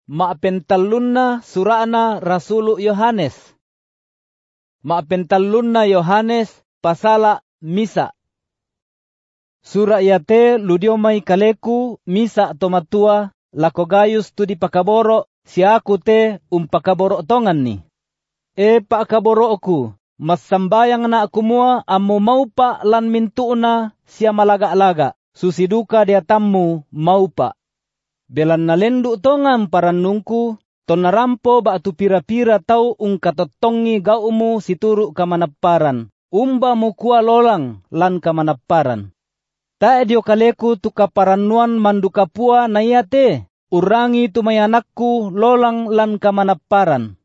Maapentallun na surana Rasulu Yohanes. Maapentallun na Yohanes pasala misa. Sura yate ludiomay kaleku misa tomatua lakogayus tu di pakaboro siaku te pakaboro tongan ni. Pakaboro aku mas sambayang na akumua ammo maupa lan mintuuna siya malaga-laga susiduka dia tammu maupa. Belan nalendu tongan parannungku ton narampo ba tu pira-pira tau katotongi gaumu situru kamanaparan umba mo kuwa lolang lan kamanaparan. Tae dio kaleku tu kaparannuan mandukapua na iyate urangi tu mayanakku lolang lan kamanaparan.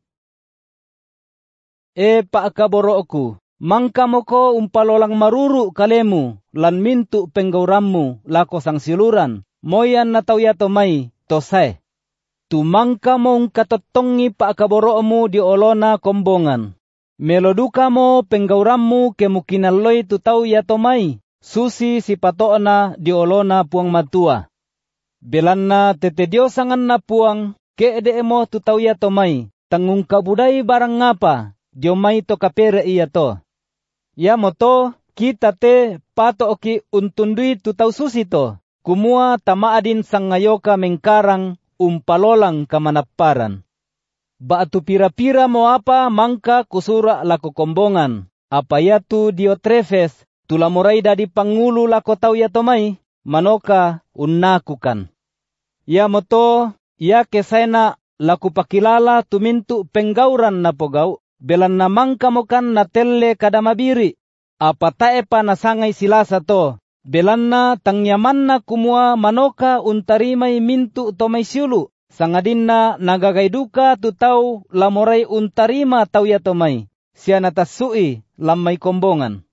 Paakaboroku mangka mo ko umpalolang maruru kalemu lan mintu penggaurammu lako sang siluran moyan na tau yato may tosay. Tumangka mong katotongi paakaboromu di olona kombongan. Meloduka mo penggaurammu kemukinaloy tu tau yato may susi si patoona di olona puang matua. Belan na tetediosangan na puang keede mo tu tau yato may tangung kabudai barang ngapa dio may to kapere iya to. Ya mo to kita te pato oki untundui tu tau susi to. Kumua tamaadin sang ngayoka mengkarang umpalolang kamanaparan. Baatu pira-pira mo apa mangka kusura lako kombongan. Apa yatu Diotrefes tulamuray dadi pangulu lako tau yatomay manoka unnakukan. Ya mo to ya kesena laku pakilala tumintu penggauran na pogaw belan na mangka mo kan na telle kadamabiri. Apa taepa na sangay silasa to. Belan na tangyaman na kumua manoka untarimay mintu tomay siulu. Sangadin na nagagayduka tu tau lamoray untarima tau yatomay. Siya natasui lamay kombongan.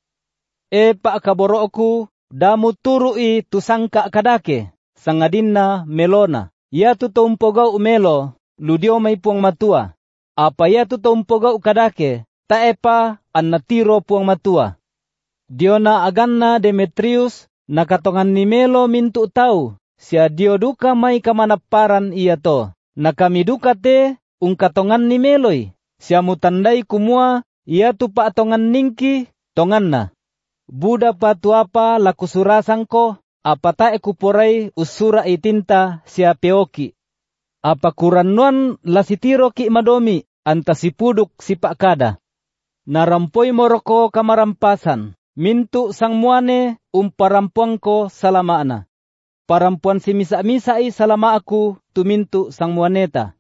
Paakaboroku damu turui tu sangka kadake. Sangadin na melona. Ya tu taumpogaw umelo ludio may puang matua. Apa ya tu taumpogaw kadake taepa an natiro puang matua. Diona aganna Demetrius nakatongan ni Melo mintu tau siya dioduka may kamanaparan iya to. Nakamiduka te katongan ni Meloy siya mutandai kumua iya tu paatongan ningki tongan na. Buda pa tuapa laku surasang ko apa tae kuporay usura itinta siya peoki. Apa kurannuan lasitiro ki madomi anta sipuduk sipakada. Narampoy moroko kamarampasan. Mintu sang muane parampuan ko salamaana. Parampuan si misa-misai salama aku tumintu sang muaneta.